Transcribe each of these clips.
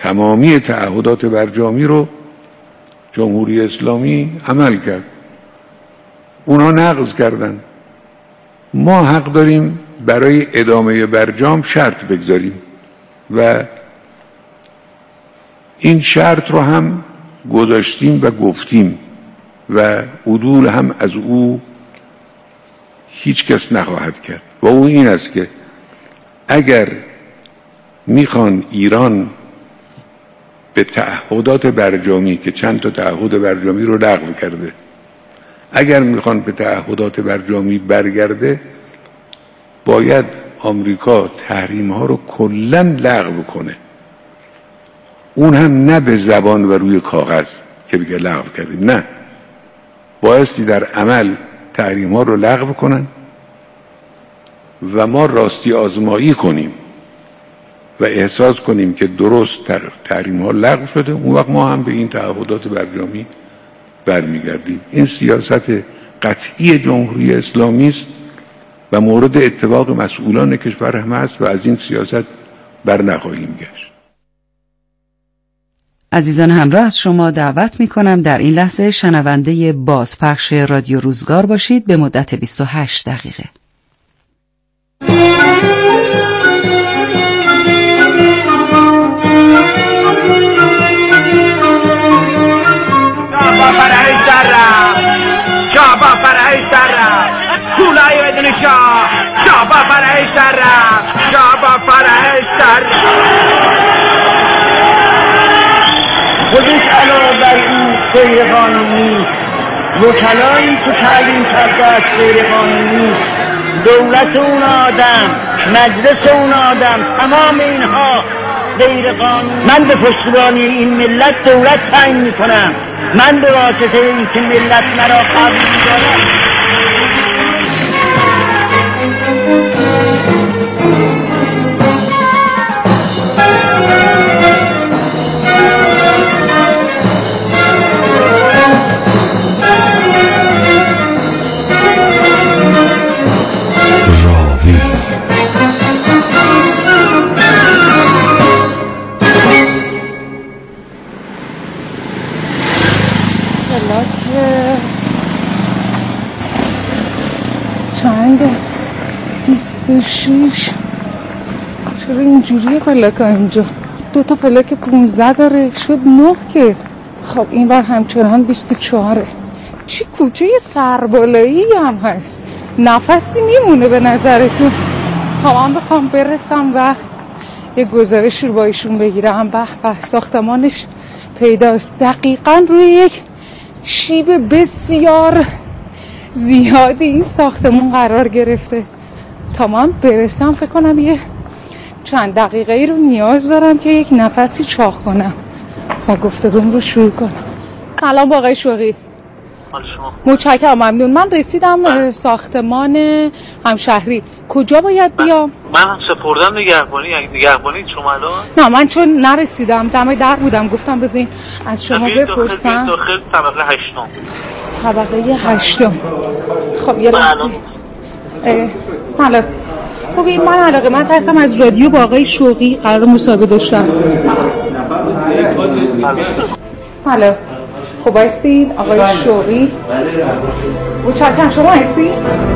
تمامی تعهدات برجامی رو جمهوری اسلامی عمل کرد. اونا نقض کردن. ما حق داریم برای ادامه برجام شرط بگذاریم و این شرط رو هم گذاشتیم و گفتیم و عدول هم از او هیچ کس نخواهد کرد و او این است که اگر میخوان ایران به تعهدات برجامی که چند تا تعهد برجامی رو لغو کرده، اگر میخوان به تعهدات برجامی برگرده، باید آمریکا تحریم ها رو کلاً لغو کنه. اون هم نه به زبان و روی کاغذ که بگه لغو کردیم، نه، بایستی در عمل تحریم ها رو لغو کنن و ما راستی آزمایی کنیم و احساس کنیم که درست تحریم ها لغو شده. اون وقت ما هم به این تعهدات برجامی برمیگردیم. این سیاست قطعی جمهوری اسلامی است و مورد اتفاق مسئولان کشور هم است و از این سیاست بر نخواهیم گشت. عزیزان همراه از شما دعوت می کنم در این لحظه شنونده بازپخش رادیو روزگار باشید به مدت 28 دقیقه. شابا فرهی سرم کولای بدون شاه، شابا فرهی سرم، شابا فرهی سرم. خودش علاوه بر این غیر قانونی، وکلایی که تعلیم کرده از غیر قانونی، دولت اون آدم، مجلس اون آدم، تمام اینها غیر قانونی. من به پشتیبانی این ملت دولت تعیین میکنم. من به واسطه این که ملت مرا قبول دارد. چند 26. چرا اینجوریه فلکا اینجا؟ 2 تا فلک 15 داره، شد 9 که. خب این بر همچنان 24. چی کوچه سربالایی هم هست، نفسی میمونه به نظرتون؟ خب من بخوام برسم و یه گزارش رو با ایشون بگیرم. به ساختمانش پیداست، دقیقاً روی یک شیب بسیار زیادی این ساختمون قرار گرفته. تا من برسم فکر کنم یه چند دقیقه ای رو نیاز دارم که یک نفسی چاق کنم و گفتگوم رو شروع کنم. سلام آقای شوقی. متشکرم، ممنون. من رسیدم ساختمان همشهری. کجا باید بیام؟ من سپردم نگهبانی شما الان؟ نه من چون نرسیدم دم در بودم، گفتم بذارین از شما بپرسم. داخل طبقه 8. طبقه 8. خب یه لحظه. سلام. خب من علاقه من هستم از رادیو با آقای شوقی قرار مصاحبه داشتم. سلام. خب هستید آقای شوقی؟ متشکرم. شما هستید؟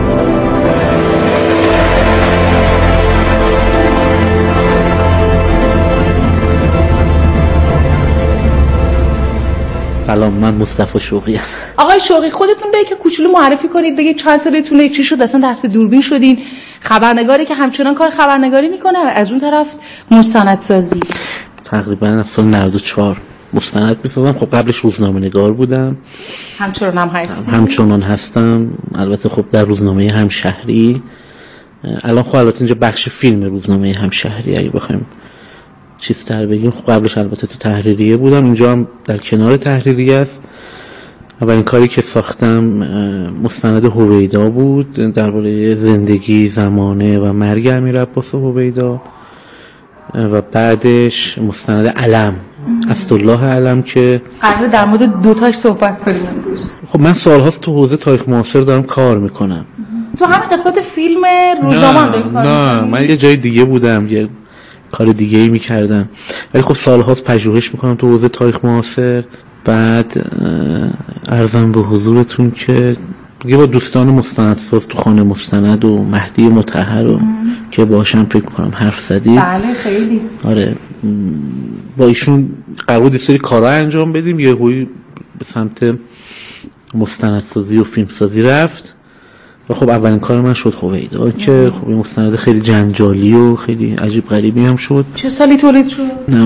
سلام، من مصطفی شوقی ام. آقای شوقی خودتون به که کوچولو معرفی کنید، بگید چند سالتونه، چی شد اصلا دست به دوربین شدین؟ خبرنگاری که همچنان کار خبرنگاری میکنه، از اون طرف مستندسازی. تقریبا از سال 94 مستند می‌سازم. خب قبلش روزنامه‌نگار بودم. همچنان هم هستم. همچنان هستم. البته خب در روزنامه همشهری. الان خب البته اینجا بخش فیلم روزنامه همشهری اگه بخوایم چیزتر بگیم. خب قبلش البته تو تحریریه بودم، اینجا هم در کنار تحریریه است. اولین کاری که ساختم مستند هویدا بود درباره زندگی، زمانه و مرگ امیرعباس هویدا و بعدش مستند علم، اسدالله علم که قراره در مورد 2 تاش صحبت کنیم امروز. خب من سالهاست تو حوزه تاریخ معاصر دارم کار میکنم. تو همین قسمت فیلم روزنامه هم داریم کار میکنیم؟ نه من یه جای دیگه بودم، یه کار دیگه ای میکردم، ولی خب سالهاست پژوهش میکنم تو حوزه تاریخ معاصر. بعد عرضم به حضورتون که دیگه با دوستان مستندساز تو خانه مستند و مهدی مطهر رو که باشم فکر میکنم حرف زدید. بله خیلی. آره با ایشون قرار بود سری کارا انجام بدیم، یه هوی به سمت مستندسازی و فیلمسازی رفت و خب اولین کار من شد هویدا که خب این مستند خیلی جنجالی و خیلی عجیب غریبی هم شد. چه سالی تولید شد؟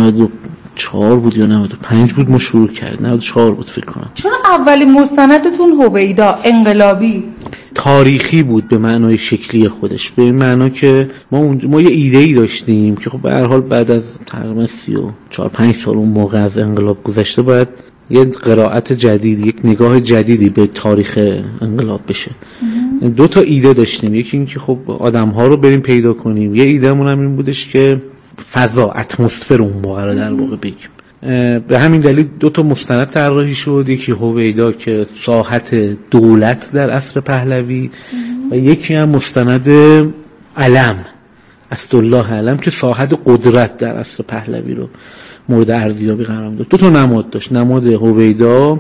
94 بود یا 95 بود ما شروع کردیم، 94 بود فکر کنم. چون اولین مستندتون هویدا انقلابی تاریخی بود به معنای شکلی خودش، به این معنا که ما یه ایده‌ای داشتیم که خب به هر حال بعد از تقریبا 34-5 سال اون موقع از انقلاب گذشته باید یه قرائت جدید، یک نگاه جدیدی به تاریخ انقلاب بشه. دو تا ایده داشتیم، یکی این که خب آدم‌ها رو بریم پیدا کنیم، یه ایده‌مون هم این بودش که فضا، اتمسفر اون موقع رو در واقع بگیم. به همین دلیل دو تا مستند طراحی شد، یکی هویدا که ساحت دولت در عصر پهلوی و یکی هم مستند علم، اسدالله علم که ساحت قدرت در عصر پهلوی رو مورد ارزیابی قرار داد. دو تا نماد داشت. نماد هویدا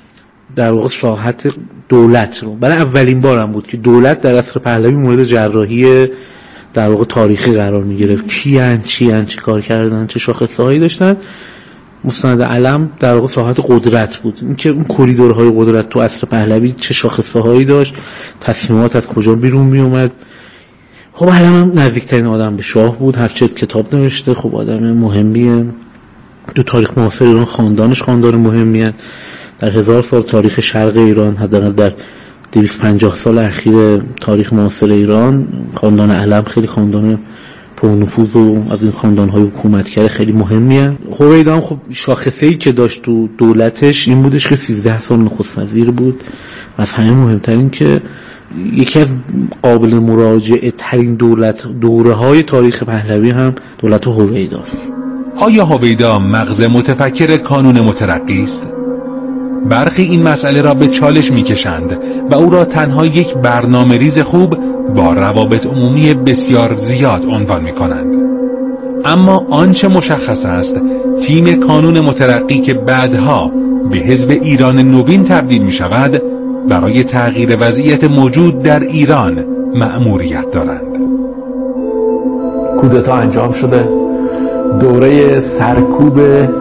در واقع ساحت دولت رو، برای اولین بار هم بود که دولت در عصر پهلوی مورد جراحی در واقع تاریخی قرار می گرفت. کیان چه کار کردن، چه شاخصه‌هایی داشتن. مستند علم در واقع ساحت قدرت بود، این که اون کریدورهای قدرت تو عصر پهلوی چه شاخصه‌هایی داشت، تصمیمات از کجا بیرون می اومد. خب علم هم نزدیکترین آدم به شاه بود، هرچند کتاب نوشته، خب آدم مهمیه تو تاریخ معاصر ایران، خاندانش خاندان مهمیه در 1000 سال تاریخ شرق ایران، حداقل در 250 سال اخیر تاریخ معاصر ایران خاندان علم خیلی خاندان پرنفوذ و از این خاندان‌های حکومتگر خیلی مهمیه. هویدا هم خب شاخصه‌ای که داشت تو دولتش این بودش که 13 سال نخست وزیر بود و از همه مهمتر این که یکی از قابل مراجعه ترین دوره‌های تاریخ پهلوی هم دولت هویداست. آیا هویدا مغز متفکر کانون مترقی است؟ برخی این مسئله را به چالش می‌کشند و او را تنها یک برنامه‌ریز خوب با روابط عمومی بسیار زیاد عنوان می‌کنند. اما آنچه مشخص است، تیم کانون مترقی که بعدها به حزب ایران نوین تبدیل می‌شود، برای تغییر وضعیت موجود در ایران مأموریت دارند. کودتا انجام شده، دوره سرکوب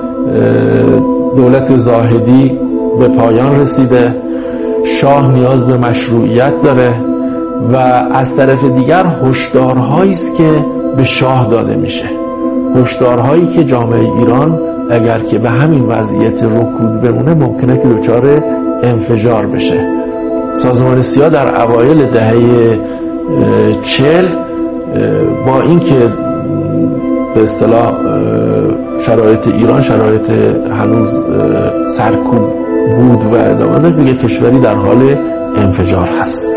دولت زاهدی به پایان رسیده، شاه نیاز به مشروعیت داره و از طرف دیگر هشدارهایی است که به شاه داده میشه، هشدارهایی که جامعه ایران اگر که به همین وضعیت رکود بمونه ممکنه که دچار انفجار بشه. سازمان سیا در اوایل دهه 40 با اینکه به اصطلاح شرایط ایران شرایط هنوز سرکوب بود و ادامه داشت، میگه کشوری در حال انفجار هست.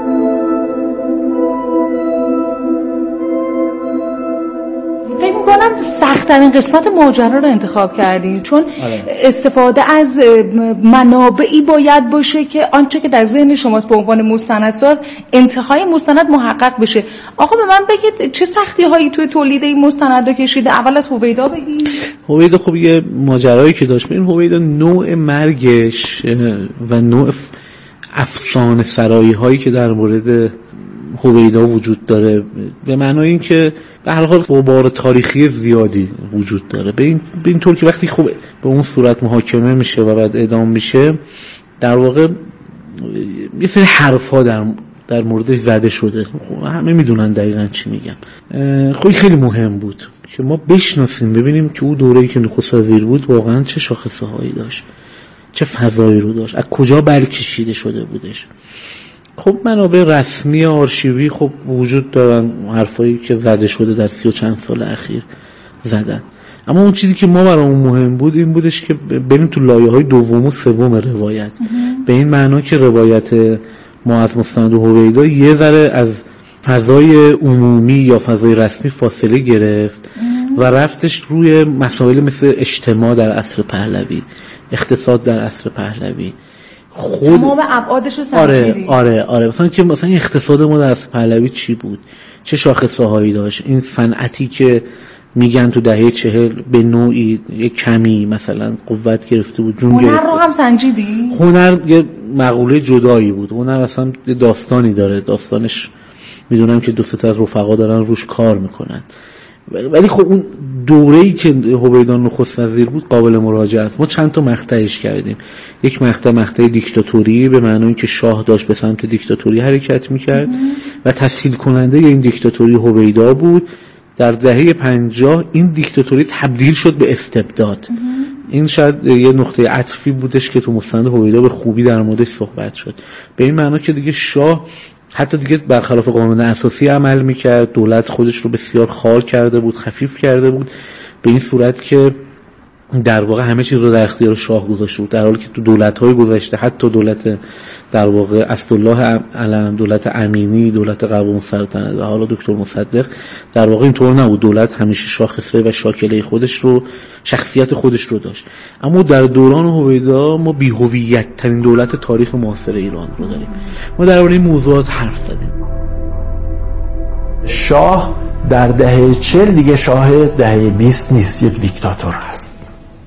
فکر میکنم سخت‌ترین قسمت ماجرا رو انتخاب کردی، چون استفاده از منابعی باید باشه که آنچه که در ذهن شماست به عنوان مستندساز انتهای مستند محقق بشه. آقا به من بگید چه سختی هایی توی تولید این مستند کشیده؟ اول از هویدا بگید. هویدا خب یه ماجرایی که داشت، این هویدا نوع مرگش و نوع افسانه سرایی هایی که در مورد هویدا وجود داره، به معنای این که به هر حال غبار تاریخی زیادی وجود داره، به این طور که وقتی خب به اون صورت محاکمه میشه و بعد اعدام میشه، در واقع یه سری حرفا در موردش زده شده. خب همه میدونن دقیقاً چی میگم. خب خیلی مهم بود که ما بشناسیم، ببینیم که اون دوره‌ای که نخست وزیر بود واقعاً چه شاخصه هایی داشت، چه فضایی رو داشت، از کجا برکشیده شده بودش. خب منابع رسمی آرشیوی خب وجود دارن، حرفایی که زده شده در 30 و چند سال اخیر زدن، اما اون چیزی که ما برامون مهم بود این بودش که بریم تو لایه‌های دوم و سوم روایت. به این معنا که روایت ما از مستند هویدا یه ذره از فضای عمومی یا فضای رسمی فاصله گرفت و رفتش روی مسائل مثل اجتماع در عصر پهلوی، اقتصاد در عصر پهلوی، خود تمام ابعادش رو سنجیدی. آره مثلا اقتصاد ما در عصر پهلوی چی بود، چه شاخصه‌هایی داشت، این صنعتی که میگن تو دهه 40 به نوعی یک کمی مثلا قوت گرفته بود، جون هنر گرفته. رو هم سنجیدی؟ هنر یه مقوله جدایی بود. هنر اصلا داستانی داره، داستانش میدونم که 2-3 تا از رفقا دارن روش کار میکنن، ولی خب اون دوره‌ای که هویدا نخست وزیر بود قابل مراجعه است. ما چند تا مقطعش کردیم. یک مقطع دیکتاتوری به معنی که شاه داشت به سمت دیکتاتوری حرکت میکرد و تسهیل کننده این دیکتاتوری هویدا بود. در دهه 50 این دیکتاتوری تبدیل شد به استبداد. این شاید یه نقطه عطفی بودش که تو مستند هویدا به خوبی در موردش صحبت شد، به این معنی که دیگه شاه حتی دیگه برخلاف قانون اساسی عمل میکرد، دولت خودش رو بسیار خار کرده بود، خفیف کرده بود، به این صورت که در واقع همه چیز رو در اختیار شاه گذاشته بود، در حالی که تو دولت‌های گذشته، حتی دولت در واقع اسدالله علم، دولت امینی، دولت قوام سلطنت و حالا دکتر مصدق، در واقع اینطور نبود. دولت همیشه شاخصه و شاکله خودش رو، شخصیت خودش رو داشت. اما در دوران هویدا ما بی‌هویت ترین دولت تاریخ معاصر ایران رو داریم. ما درباره این موضوعات حرف زدیم. شاه در دهه 40 دیگه شاه دهه 20 نیست، یک دیکتاتور هست.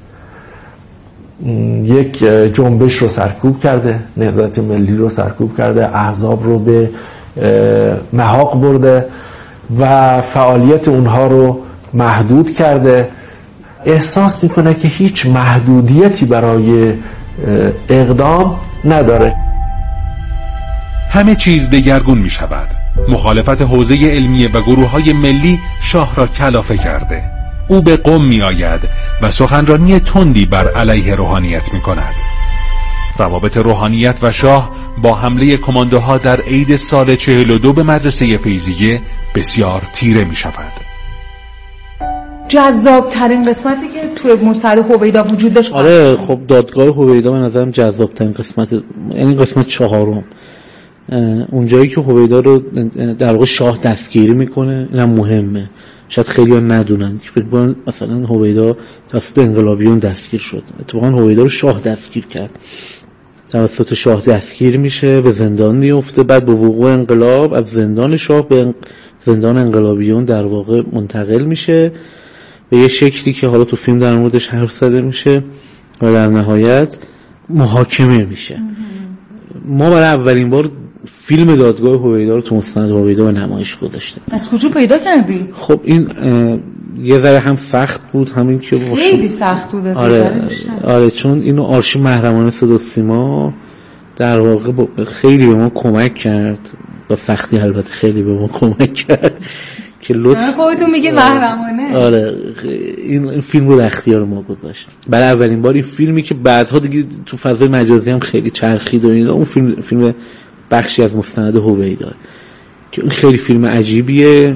یک جنبش رو سرکوب کرده، نهضت ملی رو سرکوب کرده، احزاب رو به محاق برده و فعالیت اونها رو محدود کرده. احساس میکنه که هیچ محدودیتی برای اقدام نداره. همه چیز دگرگون می شود. مخالفت حوزه علمیه و گروه‌های ملی شاه را کلافه کرده. او به قم می آید و سخنرانی تندی بر علیه روحانیت می کند. روابط روحانیت و شاه با حمله کماندوها در عید سال 42 به مدرسه فیضیه بسیار تیره می شود. جذاب ترین قسمتی که توی مستند هویدا وجود داشت. آره خب دادگاه هویدا به نظرم جذاب ترین قسمت، یعنی قسمت 4، اونجایی که هویدا رو در واقع شاه دستگیری میکنه. اینم مهمه، شاید خیلی ها ندونن که فکر کنن مثلا هویدا توسط انقلابیون دستگیر شد. اتفاقا هویدا رو شاه دستگیر کرد، توسط شاه دستگیر میشه، به زندان میفته، بعد به وقوع انقلاب از زندان شاه به زندان انقلابیون در واقع منتقل میشه به یه شکلی که حالا تو فیلم در موردش حرف زده میشه و در نهایت محاکمه میشه. ما برای اولین بار فیلم دادگاه هویدا رو تو مستند هویدا به نمایش گذاشتیم. از کجا پیدا کردی؟ خب این یه ذره هم سخت بود، همین که خیلی سخت بود. آره چون اینو آرشیو محرمانه صدا و سیما در واقع خیلی به ما کمک کرد، با سختی البته خیلی به ما کمک کرد که لطف خودتون میگید محرمانه. آره این فیلم رو در اختیار ما گذاشت. برای اولین بار این فیلمی که بعدها دیگه تو فضای مجازی هم خیلی چرخید و اینا، اون فیلم بخشی از مستند هویدا که اون خیلی فیلم عجیبیه.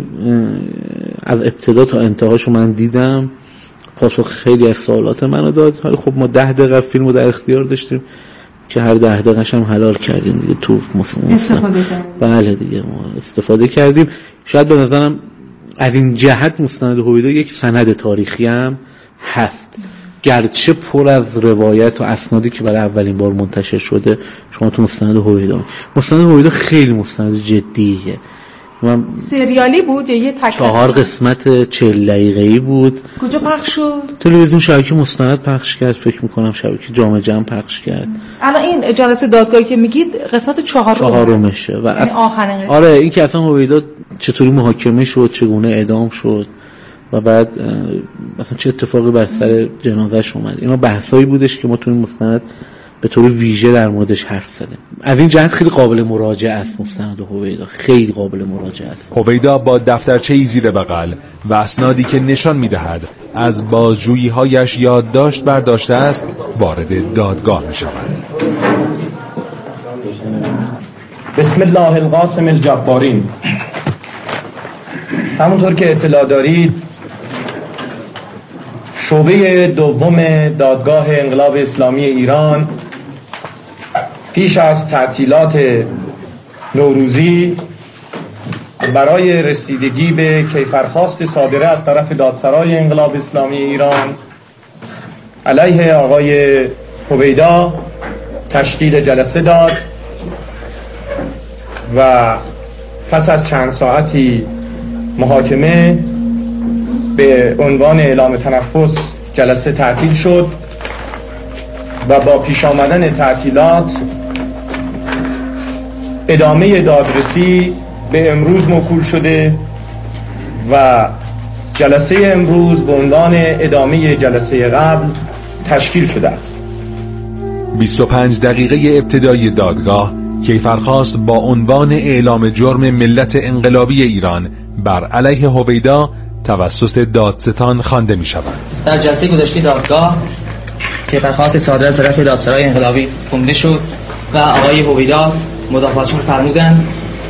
از ابتدا تا انتهاشو من دیدم، پاسخ خیلی از سوالات منو داد. حالا خب ما 10 دقیقه فیلمو در اختیار داشتیم که هر 10 دقیقه‌ش هم حلال کردیم دیگه، تو استفاده کردیم. بله دیگه ما استفاده کردیم. شاید به نظرم از این جهت مستند هویدا یک سند تاریخی هم هست، گرچه پر از روایت و اسنادی که برای اولین بار منتشر شده. شما تو مستند هویدا خیلی مستند جدیه. من سریالی بود یا یه تک 4 قسمت 40 دقیقه‌ای بود. کجا پخش شد؟ تلویزیون شبکه مستند پخش کرد، فکر می‌کنم شبکه جام جم پخش کرد. الان این جلسه دادگاهی که میگید قسمت 4 و یعنی آخرین قسمت. آره این که اصلا هویدا چطوری محاکمه شد، چگونه اعدام شد و بعد مثلا چه اتفاقی بر سر جنازه‌اش اومد، اینا بحثایی بودش که ما تو این مستند به طور ویژه در موردش حرف زدیم. از این جهت خیلی قابل مراجعه است مستند هویدا، خیلی قابل مراجعه است. هویدا با دفترچه‌ای زیر بغل و اسنادی که نشان می‌دهد از بازجویی‌هایش یادداشت برداشته است وارد دادگاه می‌شود. بسم الله القاسم الجبارین. همونطور که اطلاع دارید شعبه دوم دادگاه انقلاب اسلامی ایران پیش از تعطیلات نوروزی برای رسیدگی به کیفرخواست صادره از طرف دادسرای انقلاب اسلامی ایران علیه آقای هویدا تشکیل جلسه داد و پس از چند ساعتی محاکمه به عنوان اعلام تنفس جلسه تعطیل شد و با پیش آمدن تعطیلات ادامه دادرسی به امروز موکول شده و جلسه امروز به عنوان ادامه جلسه قبل تشکیل شده است. 25 دقیقه ابتدایی دادگاه کیفرخواست با عنوان اعلام جرم ملت انقلابی ایران بر علیه هویدا توسط دادستان خوانده می شود. در جلسه گذشته دادگاه کیفرخواست صادر از طرف دادسرای انقلابی خونده شد و آقای هویدا مدافعاتشون فرمودن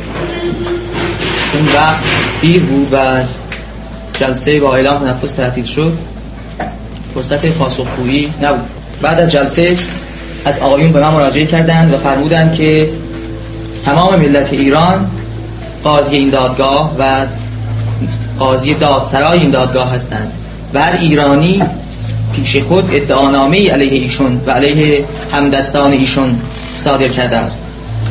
چون وقت دیر بود و جلسه با اعلام تنفس تعطیل شد فرصت پاسخگویی نبود. بعد از جلسه از آقایون به من مراجعه کردند و فرمودند که تمام ملت ایران قاضی این دادگاه و قاضی دادسرای این دادگاه هستند و هر ایرانی پیش خود ادعانامه‌ای علیه ایشون و علیه همدستان ایشون صادر کرده است.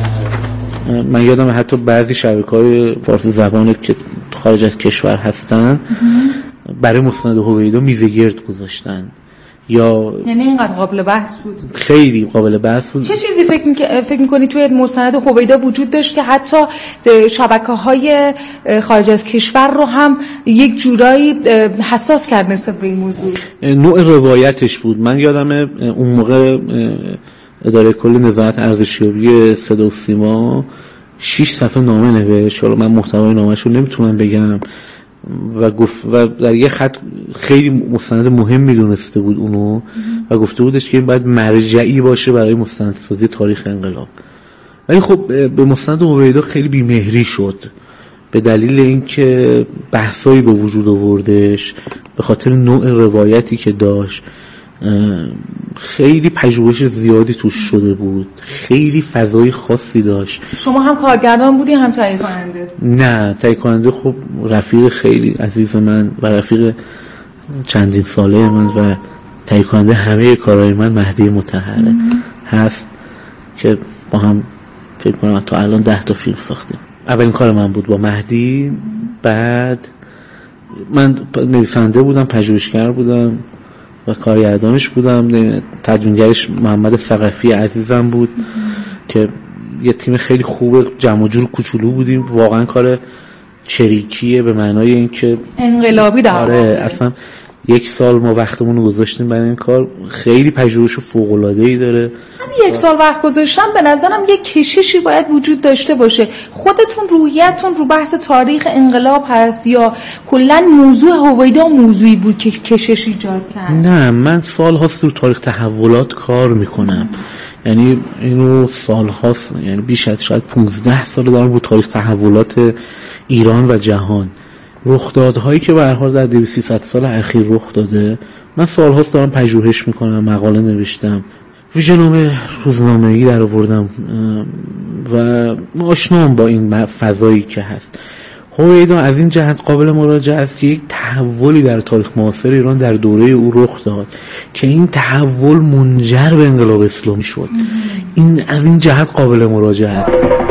من یادم حتی بعضی شبکه‌های فارسی زبان که خارج از کشور هستن برای مستند هویدا میز گرد گذاشتن یا یعنی اینقدر قابل بحث بود؟ خیلی قابل بحث بود. چه چیزی فکر می‌کنی توی مستند هویدا وجود داشت که حتی شبکه‌های خارج از کشور رو هم یک جورایی حساس کرد نسبت به این موضوع؟ نوع روایتش بود. من یادمه اون موقع اداره کل نظارت ارزشیابی صدا و سیما 6 صفحه نامه نوشت. حالا من محتوای نامه‌اش رو نمیتونم بگم و گفت و در یه خط خیلی مستند مهم میدونسته بود اونو و گفته بودش که این باید مرجعی باشه برای مستندسازی تاریخ انقلاب. ولی خب به مستند هویدا خیلی بی‌مهری شد به دلیل اینکه بحثایی به وجود آوردش، به خاطر نوع روایتی که داشت، خیلی پژوهش زیادی توش شده بود، خیلی فضای خاصی داشت. شما هم کارگردان بودی هم تهیه کننده؟ نه، تهیه کننده خب رفیق خیلی عزیز من و رفیق چندین ساله من و تهیه کننده همه کارهای من مهدی مطهره هست که با هم فکر کنم تا الان 10 تا فیلم ساختیم. اولین کار من بود با مهدی. بعد من نویسنده بودم، پژوهشگر بودم و کارگردانش بودم. تدوینگرش محمد ثقفی عزیزم بود که یه تیم خیلی خوبه، جمع و جور کوچولو بودیم. واقعا کار چریکیه به معنای اینکه انقلابی در آره اصلا 1 سال ما وقتمون رو گذاشتیم برای این کار. خیلی پژوهش فوق‌العاده‌ای داره. همین 1 سال وقت گذاشتم به نظرم یه کششی باید وجود داشته باشه. خودتون روحیتون رو بحث تاریخ انقلاب هست یا کلا موضوع هویدا موضوعی بود که کشش ایجاد کرد؟ نه، من سال‌هاست رو تاریخ تحولات کار میکنم. یعنی اینو سال‌هاست، یعنی بیش از شاید 15 سال دارم رو تاریخ تحولات ایران و جهان، رخدادهایی که به هر حال در 200-300 سال اخیر رخ داده، من سال‌هاست دارم پژوهش میکنم، مقاله نوشتم، ویژه‌نامه روزنامه‌ای در آوردم و آشنام با این فضایی که هست. هویدا از این جهت قابل مراجعه است که یک تحولی در تاریخ معاصر ایران در دوره او رخ داد که این تحول منجر به انقلاب اسلامی شد. این از این جهت قابل مراجعه است.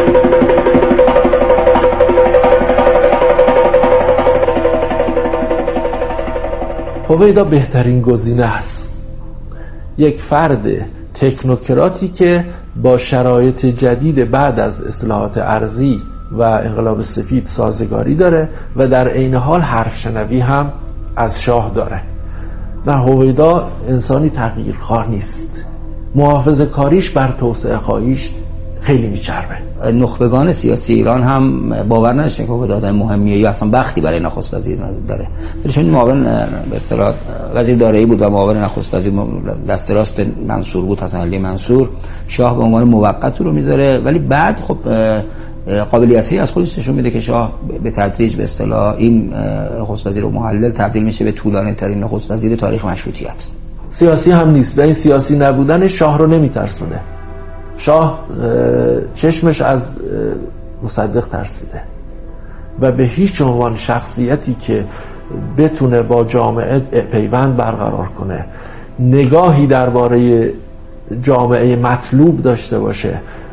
هویدا بهترین گزینه است. یک فرد تکنوکراتی که با شرایط جدید بعد از اصلاحات ارضی و انقلاب سفید سازگاری داره و در عین حال حرف شنوی هم از شاه داره. نه، هویدا انسانی تغییرخواه نیست. محافظه کاریش بر توسعه خواهیش خیلی میچربه. نخبگان سیاسی ایران هم باور نداشتن که هویدا آدم مهمیه یا اصلا بختی برای نخست وزیر داره. چون معاون به اصطلاح وزیر دارایی بود و معاون نخست وزیر دست راست منصور بود، حسن علی منصور. شاه به عنوان موقت رو میذاره، ولی بعد خب قابلیتی از خودش نشون میده که شاه به تدریج به اصطلاح این نخست وزیر محلل تبدیل میشه به طولانی ترین نخست وزیر تاریخ مشروطیت. سیاسی هم نیست و این سیاسی نبودن شاه رو نمیترسونه. شاه چشمش از مصدق ترسیده و به هیچ عنوان شخصیتی که بتونه با جامعه پیوند برقرار کنه، نگاهی درباره جامعه مطلوب داشته باشه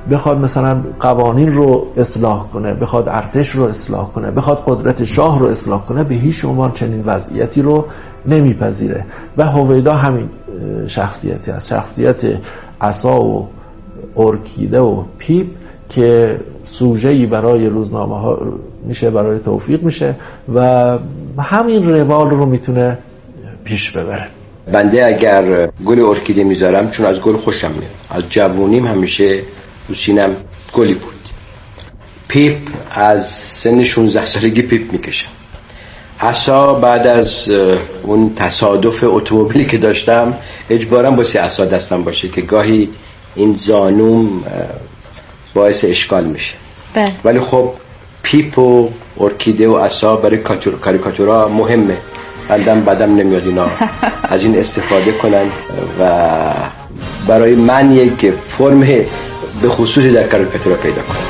بخواد مثلا قوانین رو اصلاح کنه، بخواد ارتش رو اصلاح کنه، بخواد قدرت شاه رو اصلاح کنه، به هیچ عنوان چنین وضعیتی رو نمیپذیره. و هویدا همین شخصیتی است، شخصیت عصا و ارکیده و پیپ که سوژه‌ای برای روزنامه ها میشه، برای توفیق میشه و همین روال رو میتونه پیش ببره. بنده اگر گل ارکیده میذارم چون از گل خوشم میاد، از جوونیم همیشه تو سینم گلی بود. پیپ از سن 16 سالگی پیپ میکشم. عصا بعد از اون تصادف اتومبیلی که داشتم اجبارم باسی عصا دستم باشه که گاهی این زانوم باعث اشکال میشه. ولی خب پیپ و ارکیده و عصا برای کاریکاتورها مهمه. بندم بدم نمیاد اینا از این استفاده کنن و برای من یک فرم به خصوصی در کاریکاتورها پیدا کنن.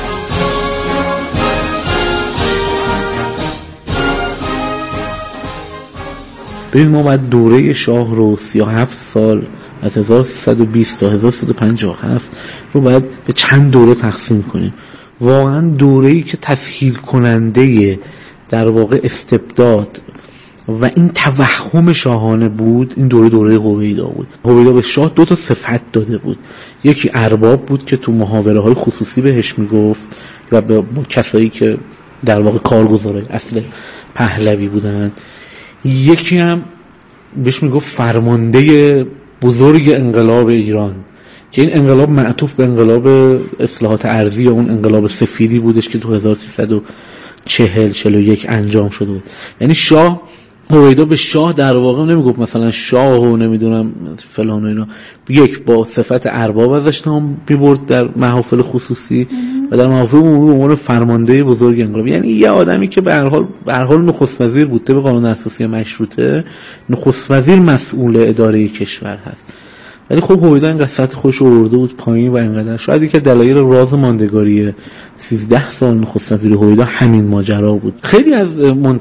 ببین ما باید دوره شاه رو 37 سال از 1320 تا 1357 رو باید به چند دوره تقسیم کنیم. واقعا دوره‌ای که تسهیل کننده در واقع استبداد و این توهم شاهانه بود، این دوره هویدا بود. هویدا به شاه 2 تا صفت داده بود. یکی ارباب بود که تو محاوره های خصوصی بهش میگفت و به کسایی که در واقع کارگزارای اصل پهلوی بودن. یکی هم بهش میگفت فرمانده بزرگ انقلاب ایران که این انقلاب معطوف به انقلاب اصلاحات ارضی یا اون انقلاب سفیدی بودش که تو 1340-41 انجام شده بود. یعنی شاه، هویدا به شاه در واقع نمیگفت مثلا شاه و نمیدونم فلان و اینا، یک با صفت ارباب ازش نام میبرد در محافل خصوصی و در محافل عمومی به عنوان فرمانده بزرگ انقلاب. یعنی یه آدمی که به هر حال نخست وزیر بود، طبق قانون اساسی مشروطه نخست وزیر مسئول اداره کشور هست. ولی خب هویدا اینقدر سطح خوش آورده بود پایین و اینقدر شاید که دلایل راز ماندگاری 13 سال نخست وزیری هویدا همین ماجرا بود. خیلی از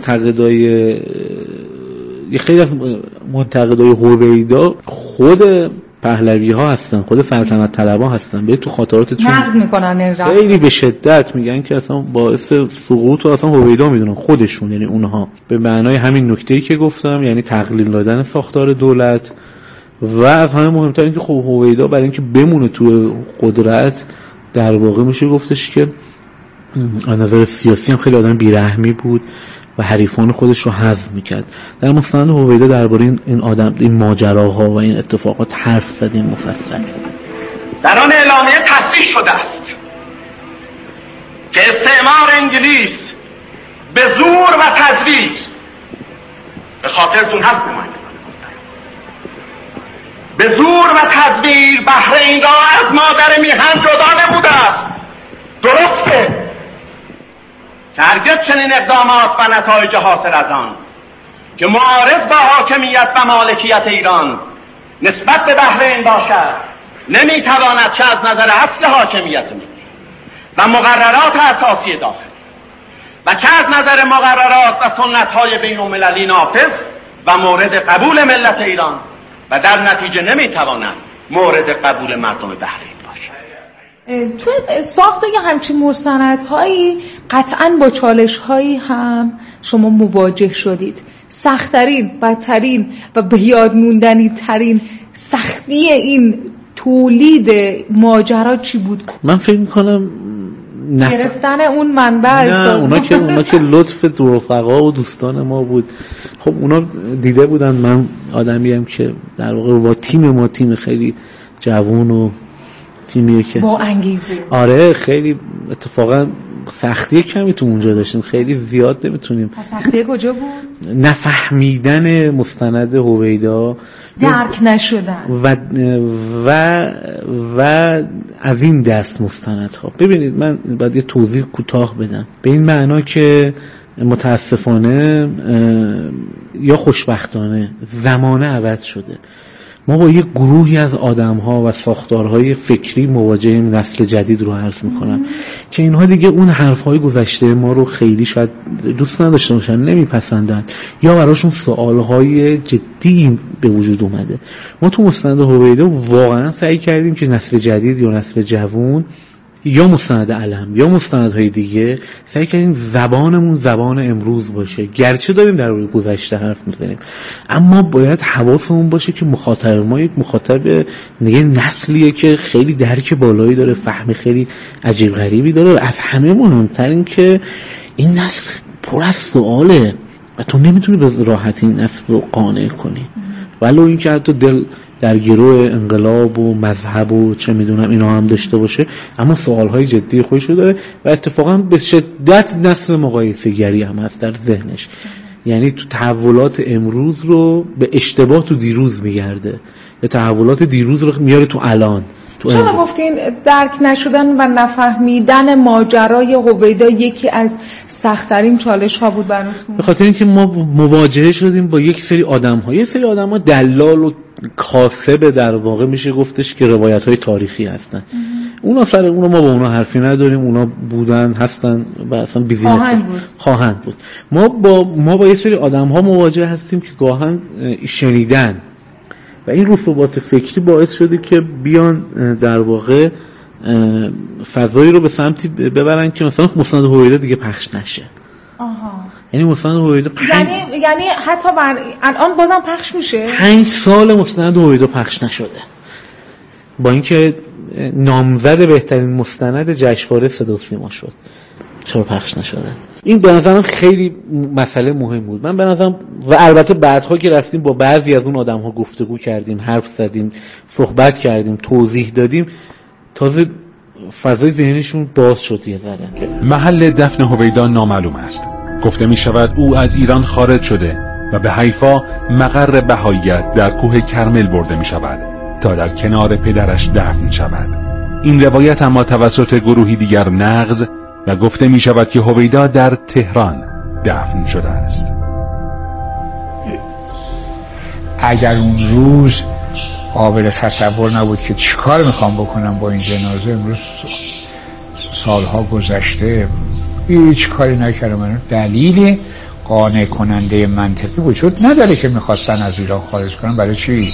منتقدای هویدا خود پهلوی ها هستن، خود سلطنت طلبا هستن. به تو خاطراتشون نقد میکنن، خیلی به شدت میگن که اصلا باعث سقوط و اصلا هویدا میدونن خودشون، یعنی اونها به معنای همین نکته‌ای که گفتم، یعنی تقلیل دادن ساختار دولت و از همه مهمتر اینکه خب هویدا برای اینکه بمونه تو قدرت در واقع میشه گفتش که از نظر سیاسی هم خیلی آدم بیرحمی بود و حریفان خودش رو حذف میکرد. در مستند هویدا درباره این ماجراها و این اتفاقات حرف زدیم مفصل. در آن اعلامیه تصریح شده است که استعمار انگلیس به زور و تزویر، به خاطرتون هست نماینده، به زور و تزویر بحرین را از مادر میهن جدا نموده است. درسته که هرگز چنین اقدامات و نتایج حاصل از آن که معارض با حاکمیت و مالکیت ایران نسبت به بحرین باشد نمیتواند چه از نظر اصل حاکمیت ملی و مقررات اساسی داخل و چه از نظر مقررات و سنت‌های بین‌المللی نافذ و مورد قبول ملت ایران و در نتیجه نمیتواند مورد قبول مردم بحرین باشد. تو ساخت همچین مستندهایی قطعاً با چالش‌هایی هم شما مواجه شدید. سخت‌ترین، بدترین و به یاد موندنی ترین سختی این تولید ماجرا چی بود؟ من فکر می‌کنم گرفتن اون منبع. نه اونا که لطف رفقا و دوستان ما بود. خب اونا دیده بودن من آدمیم که در واقع با تیم خیلی جوان و تیمیه که با انگیزه. آره خیلی اتفاقا سختی کمی تو اونجا داشتیم، خیلی زیاد نمیتونیم. سختی کجا بود؟ نفهمیدن مستند هویدا، درک نشدن و از این دست مستندها. ببینید من باید یه توضیح کوتاه بدم به این معنا که متاسفانه یا خوشبختانه زمانه عوض شده. ما با یک گروهی از آدم‌ها و ساختارهای فکری مواجهیم، نسل جدید رو عرض می‌کنم که اینها دیگه اون حرف‌های گذشته ما رو خیلی شاید دوست نداشته باشن، نمیپسندن یا براشون سوال‌های جدی به وجود اومده. ما تو مستند هویدا واقعا سعی کردیم که نسل جدید یا نسل جوان یا مستند علم یا مستندهای دیگه سعی کردیم زبانمون زبان امروز باشه. گرچه داریم در روی گذشته حرف میزنیم اما باید حواسمون باشه که مخاطب ما یک مخاطب نسلیه که خیلی درک بالایی داره، فهم خیلی عجیب غریبی داره و از همه مهمتر این که این نسل پر از سواله و تو نمیتونی به راحتی این نسل رو قانع کنی، ولو این که حتی دل در گروه انقلاب و مذهب و چه میدونم اینا هم داشته باشه، اما سوالهای جدی خودش رو داره و اتفاقا به شدت نسل مقایسه گری هم هست در ذهنش. یعنی تو تحولات امروز رو به اشتباه تو دیروز میگرده یا تحولات دیروز رو میاره تو الان. چرا گفتین درک نشدن و نفهمیدن ماجرای هویدا یکی از سخت‌ترین چالش ها بود براتون؟ به خاطر اینکه ما مواجهه شدیم با یک سری آدم ها دلال و کاسب، در واقع میشه گفتش که روایت های تاریخی هستن. اونا ما با اونا حرفی نداریم، اونا بودن هستن و اصلا بیزینس خواهند بود. ما با یه سری آدم ها مواجه هستیم که گاهن شنیدن و این رسوبات فکری باعث شده که بیان در واقع فضایی رو به سمتی ببرن که مثلا مستند هویدا دیگه پخش نشه. یعنی مستند هویدا یعنی حتی الان بازم پخش میشه؟ 5 سال مستند هویدا پخش نشده، با اینکه نامزد بهترین مستند جشنواره صدا و سیما شد، چرا پخش نشده؟ این به نظرم خیلی مسئله مهم بود. من به نظرم و البته بعدها که رفتیم با بعضی از اون آدم‌ها گفتگو کردیم، حرف زدیم، صحبت کردیم، توضیح دادیم، تازه فضای ذهنشون باز شد یه ذره. محل دفن هویدا نامعلوم است. گفته می شود او از ایران خارج شده و به حیفا مقر بهاییت در کوه کرمل برده می شود تا در کنار پدرش دفن شود. این روایت اما توسط گروهی دیگر نقض و گفته می شود که هویدا در تهران دفن شده است. اگر اون روز قابل تصور نبود که چیکار میخوام بکنم با این جنازه، امروز سالها گذشته هیچ کاری نکردم. دلیل قانع کننده منطقی وجود نداره که میخواستن از ایران خارج کنن. برای چی؟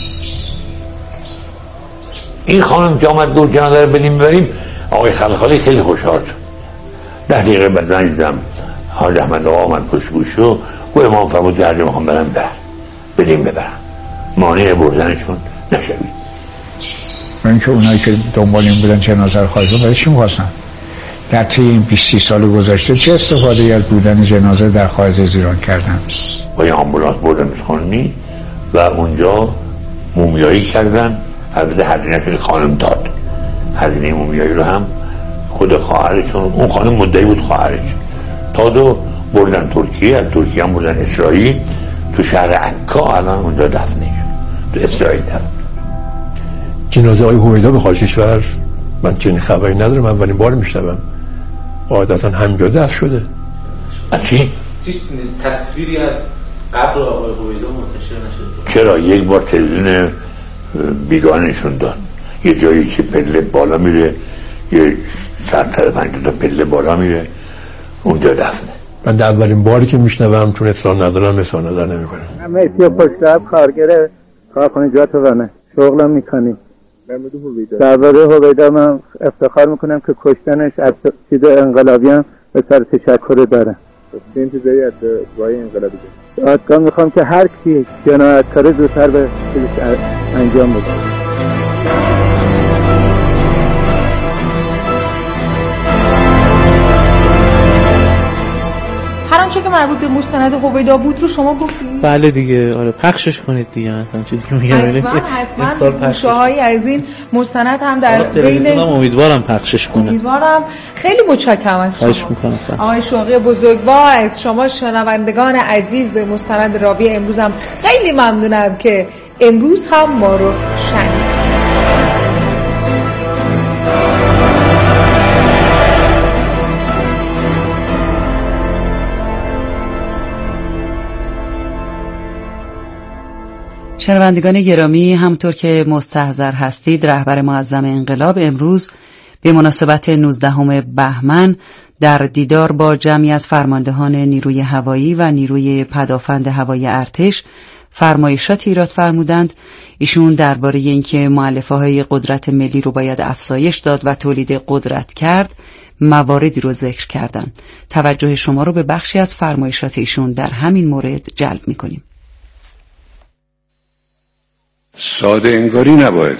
این خانم که آمد گفت جنازه رو بدیم ببریم، آقای خلخالی خیلی خوشحال شد. 10 دقیقه بعد زنگ زدم حاج احمد آقا آمد پشت گوشو گفت امام فرمود که هر جا میخوام برم بدیم ببرم، مانع بردنشون نشوید. این که اونایی که دنبال این بودن جنازه رو خارج کنن برای چی می‌خواستن؟ در طی این 20 سال گذشته چه استفاده‌ای از بودن جنازه در خارج از ایران کردن؟ با یه آمبولانس بردن خانمی و اونجا مومیایی کردن. البته هزینه‌اش که خانم داد، هزینه مومیایی رو هم خود خواهرشون، اون خانم مدعی بود خواهرش، تا دو بردن ترکیه، از ترکیه هم بردن اسرائیل، تو شهر عکا الان اونجا دفنه شد، تو اسرائیل دفن. جنازه آقای هویدا به خارج کشور من چنین خبری ندارم، اولین بار میشنوم. قاعدتا همینجا دفن شده. چی؟ تصویری از قبر آقای هویدا منتشر نشد؟ چرا؟ یک بار تلویزیون بیگانه نشون داد، یه جایی که پله بالا میره، یه 150 تا پله بالا میره، اونجا دفنه. من در اولین باری که میشنوم چون اصرار ندارم اصرار نظر نمیکنم. من مهدی پشتاب کارگر کارخانجات ونه شغلم میکنی. درباره هویدا من افتخار میکنم که کشتنش از چیز انقلابیان به سر تشکر داره. چه انتظاری از رای انقلابی داره؟ آدگاه میخوام که هر کی جنایتکاره زودتر به چیزش انجام بده. هر آنچه که مربوط به مستند هویدا بود رو شما گفتید؟ بله دیگه، آره پخشش کنید دیگه. مثلا چیزی که میگم حتما گوشه‌هایی از این مستند هم در بین امیدوارم پخشش کنه. امیدوارم. خیلی متشکرم از شما. خواهش می‌کنم. آقای شوقی بزرگوار، از شما شنوندگان عزیز مستند راوی امروزم خیلی ممنونم که امروز هم ما رو شنیدید. شنوندگان گرامی، همونطور که مستحضر هستید، رهبر معظم انقلاب امروز به مناسبت 19 بهمن در دیدار با جمعی از فرماندهان نیروی هوایی و نیروی پدافند هوایی ارتش فرمایشاتی ایراد فرمودند. ایشون درباره اینکه مؤلفه‌های قدرت ملی رو باید افزایش داد و تولید قدرت کرد مواردی رو ذکر کردند. توجه شما رو به بخشی از فرمایشات ایشون در همین مورد جلب می‌کنیم. ساده انگاری نباید